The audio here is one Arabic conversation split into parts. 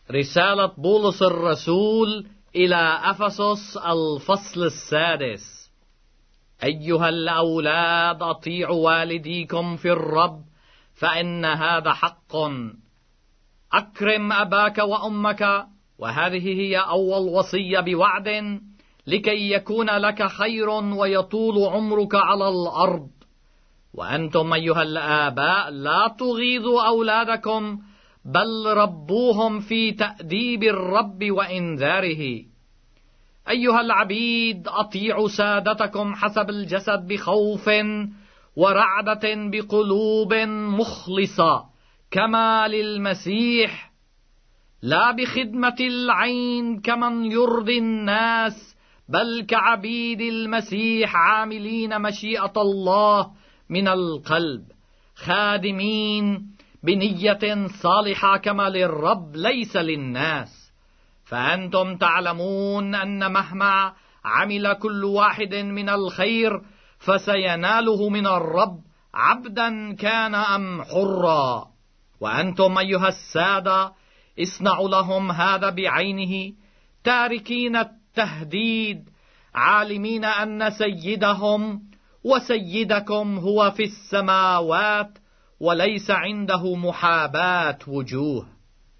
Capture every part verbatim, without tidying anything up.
رسالة بولس الرسول إلى أفسس الفصل السادس. أيها الأولاد أطيعوا والديكم في الرب، فإن هذا حق. أكرم أباك وأمك، وهذه هي أول وصية بوعد، لكي يكون لك خير ويطول عمرك على الأرض. وأنتم أيها الآباء لا تغيظوا أولادكم، بل ربوهم في تأديب الرب وإنذاره. أيها العبيد أطيعوا سادتكم حسب الجسد بخوف ورعدة بقلوب مخلصة كما للمسيح، لا بخدمة العين كمن يرضي الناس، بل كعبيد المسيح عاملين مشيئة الله من القلب، خادمين بنية صالحة كما للرب ليس للناس. فأنتم تعلمون أن مهما عمل كل واحد من الخير فسيناله من الرب، عبدا كان أم حرا. وأنتم أيها السادة اصنعوا لهم هذا بعينه، تاركين التهديد، عالمين أن سيدهم وسيدكم هو في السماوات، وليس عنده محاباة وجوه.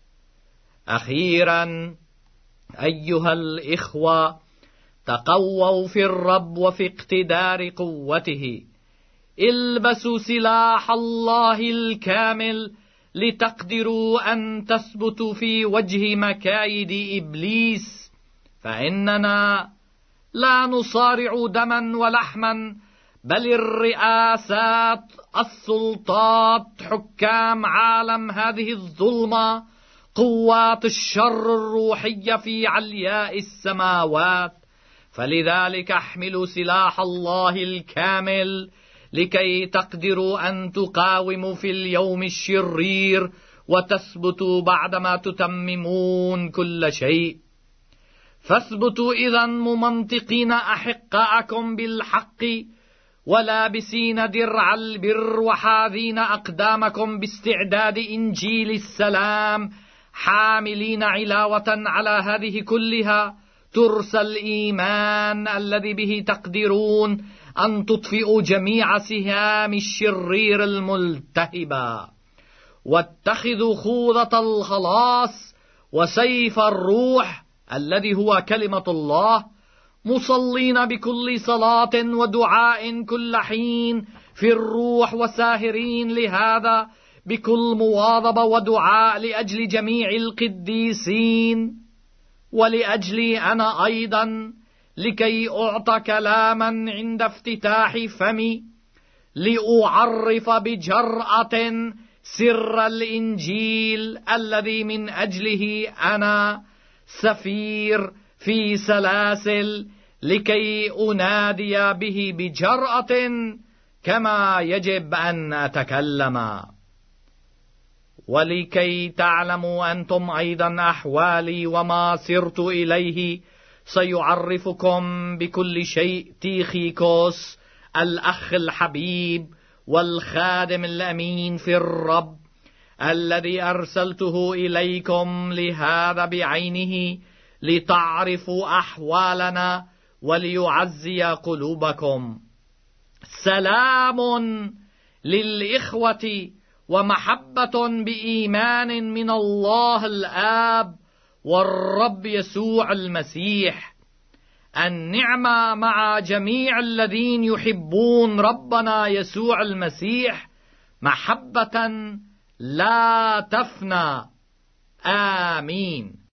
أخيرا أيها الإخوة، تقووا في الرب وفي اقتدار قوته، البسوا سلاح الله الكامل لتقدروا أن تثبتوا في وجه مكايد إبليس. فإننا لا نصارع دما ولحما، بل الرئاسات، السلطات، حكام عالم هذه الظلمة، قوات الشر الروحية في علياء السماوات. فلذلك احملوا سلاح الله الكامل لكي تقدروا أن تقاوموا في اليوم الشرير، وتثبتوا بعدما تتممون كل شيء. فاثبتوا إذن ممنطقين أحقاءكم بالحق، ولابسين درع البر، وحاذين أقدامكم باستعداد إنجيل السلام، حاملين علاوة على هذه كلها ترس الإيمان الذي به تقدرون أن تطفئوا جميع سهام الشرير الملتهبة. واتخذوا خوذة الخلاص وسيف الروح الذي هو كلمة الله، مصلين بكل صلاة ودعاء كل حين في الروح، وساهرين لهذا بكل مواظبة ودعاء لأجل جميع القديسين، ولأجلي أنا أيضا، لكي أعطى كلاما عند افتتاح فمي، لأعرف بجرأة سر الإنجيل الذي من أجله أنا سفير في سلاسل، لكي أنادي به بجرأة كما يجب أن أتكلم. ولكي تعلموا أنتم أيضا أحوالي وما سرت إليه، سيعرفكم بكل شيء تيخيكوس الأخ الحبيب والخادم الأمين في الرب، الذي أرسلته إليكم لهذا بعينه، لتعرفوا أحوالنا وليعزي قلوبكم. سلام للإخوة ومحبة بإيمان من الله الآب والرب يسوع المسيح. النعمة مع جميع الذين يحبون ربنا يسوع المسيح محبة لا تفنى. آمين.